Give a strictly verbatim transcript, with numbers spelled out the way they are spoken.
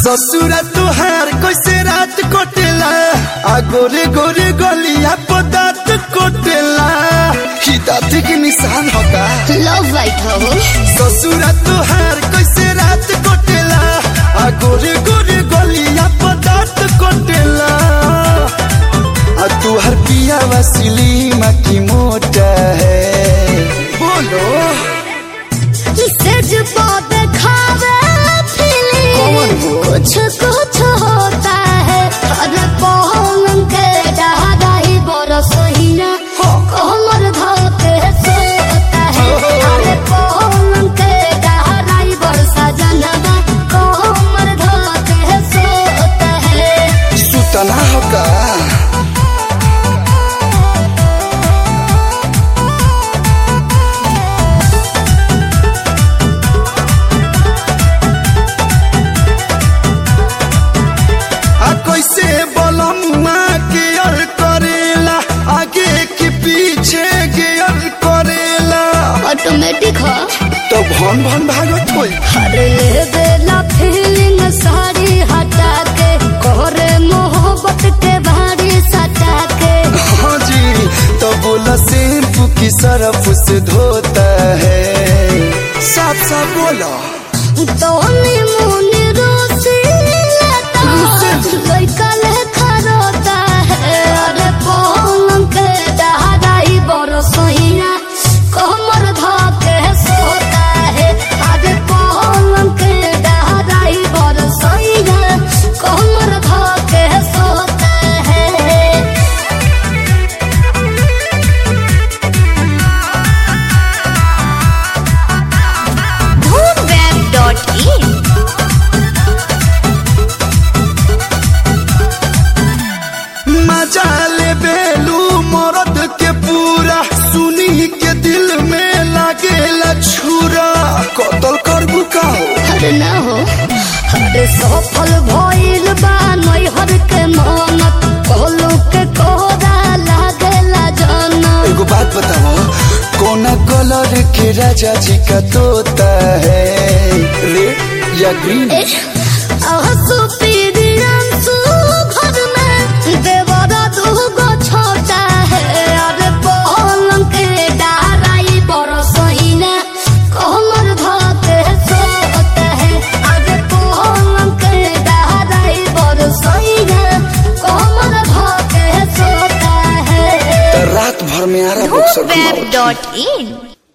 ससुरा तुहार कैसे रात कोटेला आ गोरे गोरे गलिया पर दांत कोटेला ही दांत के निशान होगा लव वाइट हो। ससुरा तुहार कैसे रात कोटेला आ गोरे गोरे गलिया पर दांत कोटेला आ तुहार पिया वसीली माँ की मोटा है बोलो सेज पौध खावे कुछ कुछ होता है अरे पौन के डाढ़ाई बरस ही ना कमर धोते सोता है अरे पौन के डाढ़ाई बरसा जनवा कमर धोते सोता है सुतना होगा कैसे बलमुआ गियर करेला आगे के पीछे गियर करेला ऑटोमेटिक हो तो भन भन भागत होई अरे बेला फीलिंग सारी हटा के कोरे मोहब्बत के भारी सटा के हाँ जी तो बोला शैम्पू की सरफ से धोता है साफ साफ बोला तो मुनी रोसी लड़का लेखा रोता है अरे पौन के डाढ़ाई बरस ही ना कमर धोके सोता है अरे पौन के डाढ़ाई बरस ही ना कमर धोके सोता है। धूम वेब डॉट इन मजा ले बेलू मरद के पूरा सुनी के दिल में लागेला छुरा कतल करबू का हो अरे ना हो अरे सफल भइल बा नैहर के मोहनत कोलू के कोरा लागेला जाना एगो बात बताओ कोना कलर के राजा जी का तोता है रेड या ग्रीन आंसू पीरी आंसू घर में देवरा दूगो छोटा है अरे पलंग के डाराई बरस ही ना कमर धोके सोता है अरे पलंग के डाराई बरस ही ना कमर धोके सोता है। रात भर में आ रहा वेब डॉट इन